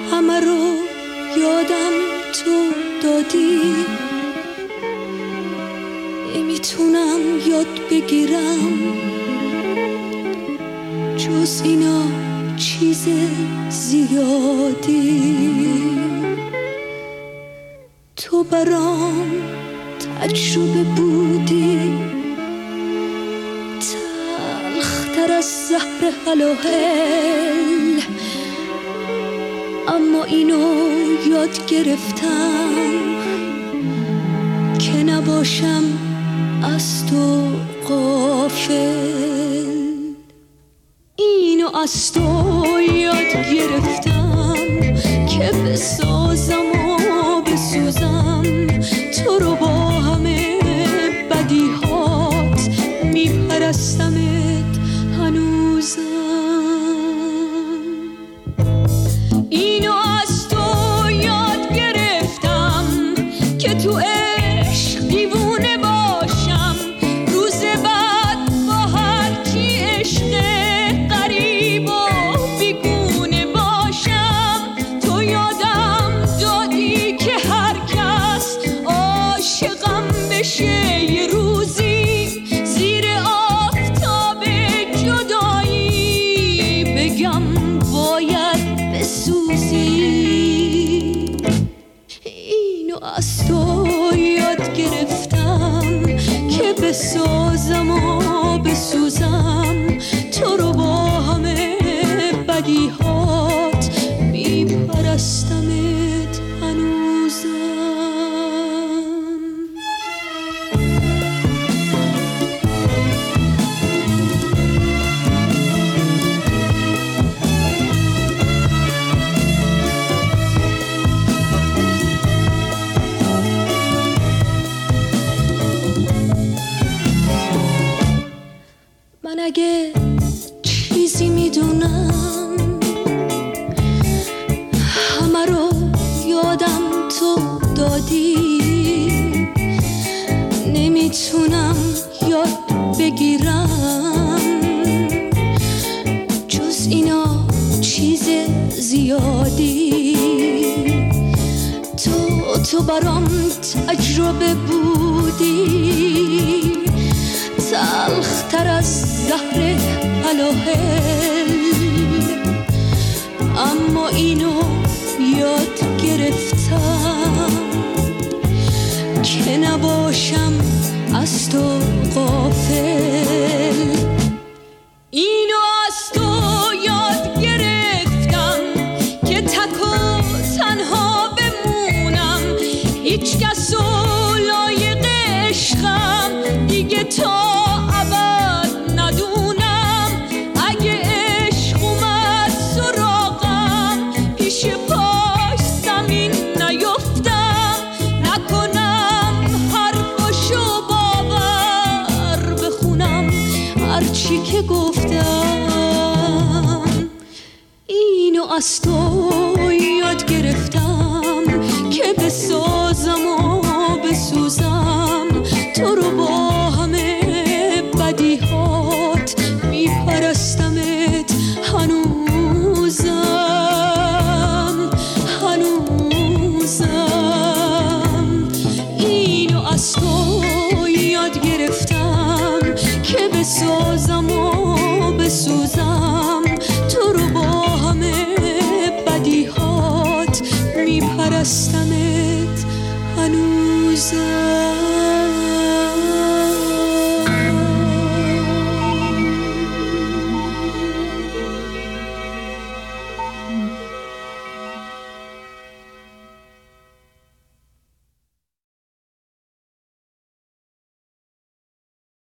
همه رو یادم تو دادی، نمیتونم یاد بگیرم جز اینا چیز زیادی. تو برام تجربه بودی، تلختر از زهر هلاهل، اما اینو یاد گرفتم که نباشم از تو غافل. اینو از تو یاد گرفتم که بسازم و بسوزم تو رو، با همه بدیهات میپرستمت هنوزم. اینو از تو یاد گرفتم که تو عشق دیوونه باشم، روز بعد با هر کی عشق غریب و بیگونه باشم. تو یادم دادی که هر کس عاشقم بشه یه روزی، زیر آفتاب جدایی بگم باید بسوزی. اینو از تو یاد گرفتم که بسازم و بسوزم تو رو، با همه بدیهات میپرستمت هنوزم. من اگه چیزی میدونم، همه رو یادم تو دادی، نمیتونم یاد بگیرم جز اینا چیز زیادی. تو برام تجربه بودی، تلختر از زهر هلاهل، اما اینو یاد گرفتم که نباشم از تو غافل. اینو از تو یاد گرفتم که تک و تنها بمونم، هیچ کس و لایق عشقم دیگه تا ابد ندونم. اگه عشق اومد سراغم، پیش پاش زمین نیفتم، نکنم حرفاشو باور بخونم هرچی که گفتم. اینو از تو یاد گرفتم که بسازم و بسوزم تو رو، با همه بدیهات میپرستمت هنوزم. اینو از تو یاد گرفتم که بسازم و